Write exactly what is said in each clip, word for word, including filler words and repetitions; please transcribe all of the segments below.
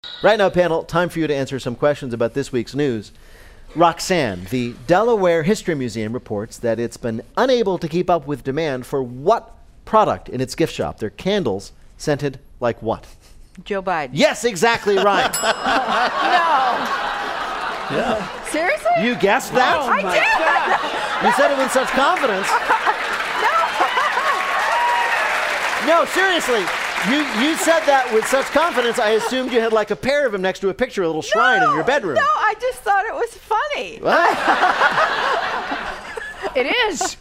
Right now, panel, time for you to answer some questions about this week's news. Roxanne, the Delaware History Museum reports that it's been unable to keep up with demand for what product in its gift shop? They're candles scented like what? Joe Biden. Yes, exactly right. No. Yeah. Seriously? You guessed that? Oh, I did. You said it with such confidence. No, seriously. You you said that with such confidence, I assumed you had like a pair of them next to a picture, a little shrine no, in your bedroom. No, I just thought it was funny. It is.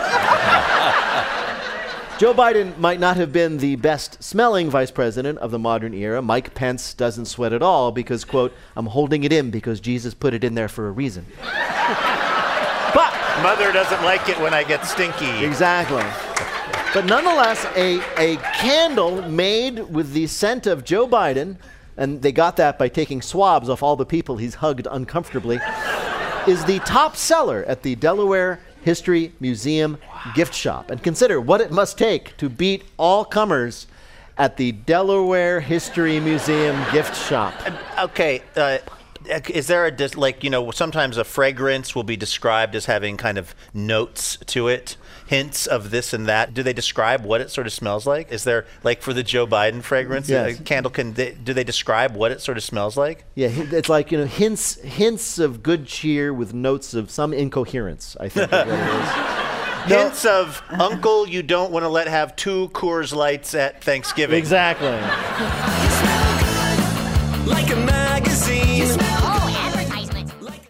Joe Biden might not have been the best smelling vice president of the modern era. Mike Pence doesn't sweat at all because, quote, I'm holding it in because Jesus put it in there for a reason. But Mother doesn't like it when I get stinky. Exactly. But nonetheless, a, a candle made with the scent of Joe Biden, and they got that by taking swabs off all the people he's hugged uncomfortably, is the top seller at the Delaware History Museum wow. gift shop. And consider what it must take to beat all comers at the Delaware History Museum gift shop. Uh, okay, uh, is there a, dis- like, you know, sometimes a fragrance will be described as having kind of notes to it, hints of this and that. Do they describe what it sort of smells like? Is there, like for the Joe Biden fragrance, yes. a candle, can they, do they describe what it sort of smells like? Yeah, it's like, you know, hints hints of good cheer with notes of some incoherence, I think is what it is. No. Hints of uncle you don't want to let have two Coors Lights at Thanksgiving. Exactly. Like a man.